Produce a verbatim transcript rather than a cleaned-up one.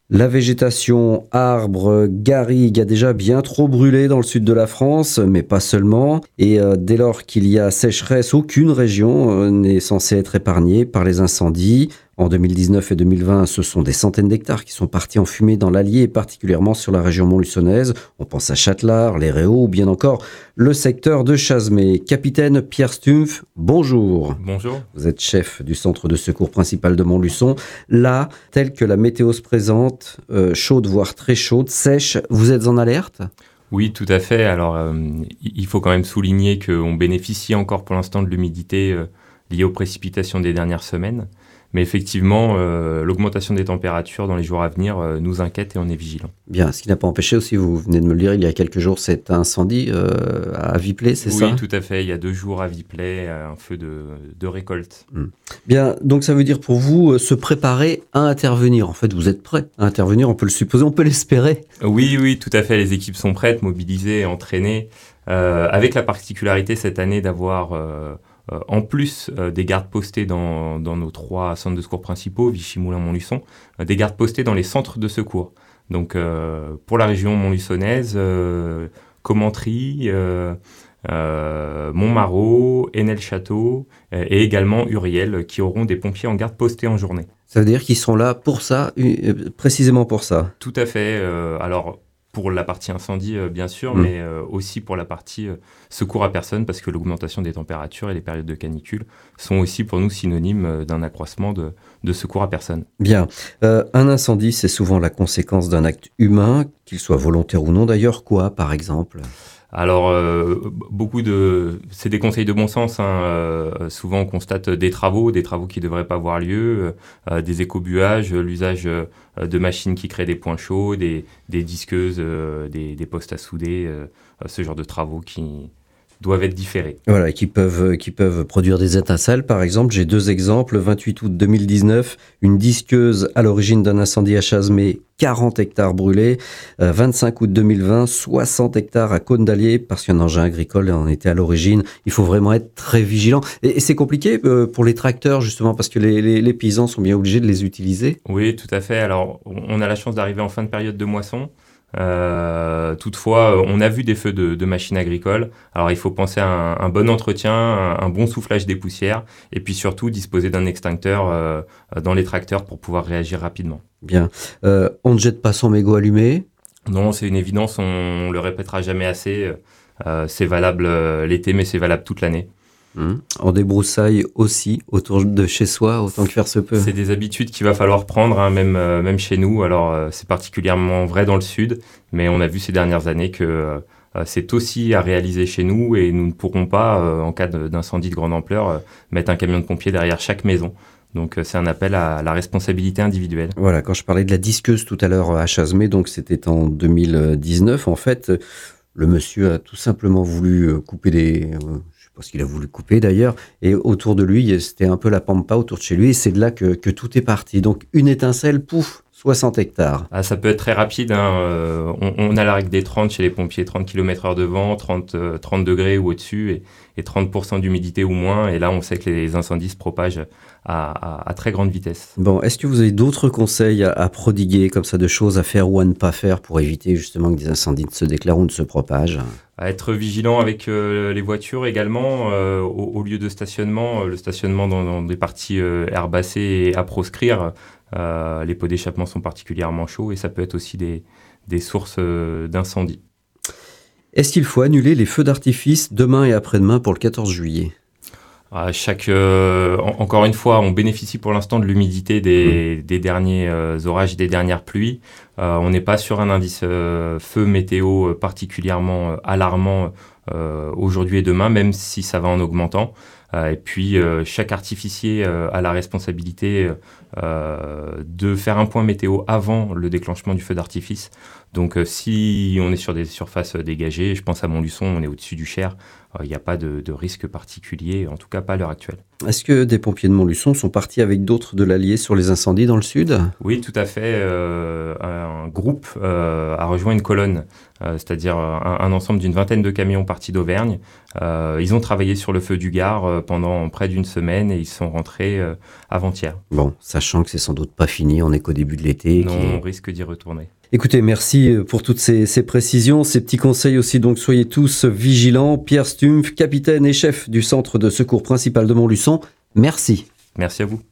La végétation, arbres, garrigues a déjà bien trop brûlé dans le sud de la France, mais pas seulement. Et euh, dès lors qu'il y a sécheresse, aucune région euh, n'est censée être épargnée par les incendies. En deux mille dix-neuf et deux mille vingt, ce sont des centaines d'hectares qui sont partis en fumée dans l'Allier et particulièrement sur la région montluçonnaise. On pense à Châtelard, les Réaux ou bien encore le secteur de Chasmé. Capitaine Pierre Stumpf, bonjour. Bonjour. Vous êtes chef du centre de secours principal de Montluçon. Là, tel que la météo se présente, euh, chaude voire très chaude, sèche, vous êtes en alerte ? Oui, tout à fait. Alors, euh, il faut quand même souligner qu'on bénéficie encore pour l'instant de l'humidité euh, liée aux précipitations des dernières semaines. Mais effectivement, euh, l'augmentation des températures dans les jours à venir euh, nous inquiète et on est vigilant. Bien, ce qui n'a pas empêché aussi, vous venez de me le dire, il y a quelques jours, cet incendie euh, à Viplay, c'est oui, ça ? Oui, tout à fait. Il y a deux jours à Viplay, un feu de, de récolte. Mmh. Bien, donc ça veut dire pour vous, euh, se préparer à intervenir. En fait, vous êtes prêt à intervenir, on peut le supposer, on peut l'espérer. Oui, oui, tout à fait. Les équipes sont prêtes, mobilisées, entraînées, euh, avec la particularité cette année d'avoir... Euh, Euh, en plus euh, des gardes postés dans, dans nos trois centres de secours principaux, Vichy, Moulins, Montluçon, euh, des gardes postés dans les centres de secours. Donc euh, pour la région montluçonnaise, euh, Commentry, euh, euh, Montmarault, Henel-Château euh, et également Uriel qui auront des pompiers en garde postés en journée. Ça veut dire qu'ils seront là pour ça, euh, précisément pour ça. Tout à fait. Euh, alors pour la partie incendie, euh, bien sûr, mmh. mais euh, aussi pour la partie euh, secours à personne, parce que l'augmentation des températures et les périodes de canicule sont aussi pour nous synonymes euh, d'un accroissement de, de secours à personne. Bien. Euh, un incendie, c'est souvent la conséquence d'un acte humain, qu'il soit volontaire ou non d'ailleurs. Quoi, par exemple ? Alors, euh, beaucoup de... C'est des conseils de bon sens. Hein. Euh, souvent, on constate des travaux, des travaux qui ne devraient pas avoir lieu, euh, des écobuages, l'usage euh, de machines qui créent des points chauds, des, des disqueuses, euh, des, des postes à souder, euh, ce genre de travaux qui doivent être différés. Voilà, qui peuvent, qui peuvent produire des étincelles. Par exemple, j'ai deux exemples. Le vingt-huit août deux mille dix-neuf, une disqueuse à l'origine d'un incendie à Chasmé, quarante hectares brûlés. Euh, vingt-cinq août deux mille vingt, soixante hectares à Cône-d'Allier, parce qu'un engin agricole en était à l'origine. Il faut vraiment être très vigilant. Et, et c'est compliqué euh, pour les tracteurs, justement, parce que les, les, les paysans sont bien obligés de les utiliser. Oui, tout à fait. Alors, on a la chance d'arriver en fin de période de moisson. Euh, toutefois, on a vu des feux de, de machines agricoles. Alors, il faut penser à un, un bon entretien, un, un bon soufflage des poussières, et puis surtout disposer d'un extincteur euh, dans les tracteurs pour pouvoir réagir rapidement. Bien. Euh, on ne jette pas son mégot allumé ? Non, c'est une évidence. On, on le répétera jamais assez. Euh, c'est valable euh, l'été, mais c'est valable toute l'année. Mmh. En débroussaille aussi, autour de chez soi, autant que faire se peut. C'est des habitudes qu'il va falloir prendre, hein, même, euh, même chez nous. Alors, euh, c'est particulièrement vrai dans le sud, mais on a vu ces dernières années que euh, c'est aussi à réaliser chez nous et nous ne pourrons pas, euh, en cas de, d'incendie de grande ampleur, euh, mettre un camion de pompiers derrière chaque maison. Donc, euh, c'est un appel à la responsabilité individuelle. Voilà, quand je parlais de la disqueuse tout à l'heure à Chasmé, donc c'était en deux mille dix-neuf, en fait, le monsieur a tout simplement voulu couper des... Euh, parce qu'il a voulu couper d'ailleurs, et autour de lui, c'était un peu la pampa autour de chez lui, et c'est de là que, que tout est parti. Donc une étincelle, pouf, soixante hectares. Ah, ça peut être très rapide, hein. euh, on, on a la règle des trente chez les pompiers, trente kilomètres heure de vent, trente, euh, trente degrés ou au-dessus, et, et trente pour cent d'humidité ou moins, et là on sait que les incendies se propagent à, à, à très grande vitesse. Bon, est-ce que vous avez d'autres conseils à, à prodiguer, comme ça, de choses à faire ou à ne pas faire pour éviter justement que des incendies ne se déclarent ou ne se propagent ? À être vigilant avec euh, les voitures également, euh, au, au lieu de stationnement, euh, le stationnement dans, dans des parties euh, herbacées et à proscrire. Euh, les pots d'échappement sont particulièrement chauds et ça peut être aussi des, des sources euh, d'incendie. Est-ce qu'il faut annuler les feux d'artifice demain et après-demain pour le quatorze juillet ? À chaque, euh, en, encore une fois, on bénéficie pour l'instant de l'humidité des, mmh. des derniers euh, orages, des dernières pluies. Euh, on n'est pas sur un indice euh, feu météo particulièrement euh, alarmant euh, aujourd'hui et demain, même si ça va en augmentant. Euh, et puis, euh, chaque artificier euh, a la responsabilité euh, de faire un point météo avant le déclenchement du feu d'artifice. Donc, euh, si on est sur des surfaces dégagées, je pense à Montluçon, on est au-dessus du Cher, il n'y a pas de, de risque particulier, en tout cas pas à l'heure actuelle. Est-ce que des pompiers de Montluçon sont partis avec d'autres de l'Allier sur les incendies dans le sud ? Oui, tout à fait. Euh, un groupe euh, a rejoint une colonne, euh, c'est-à-dire un, un ensemble d'une vingtaine de camions partis d'Auvergne. Euh, ils ont travaillé sur le feu du Gard euh, pendant près d'une semaine et ils sont rentrés euh, avant-hier. Bon, sachant que c'est sans doute pas fini, on est qu'au début de l'été. Non, qui est... on risque d'y retourner. Écoutez, merci pour toutes ces, ces précisions, ces petits conseils aussi, donc soyez tous vigilants. Pierre Stumpf, capitaine et chef du centre de secours principal de Montluçon, merci. Merci à vous.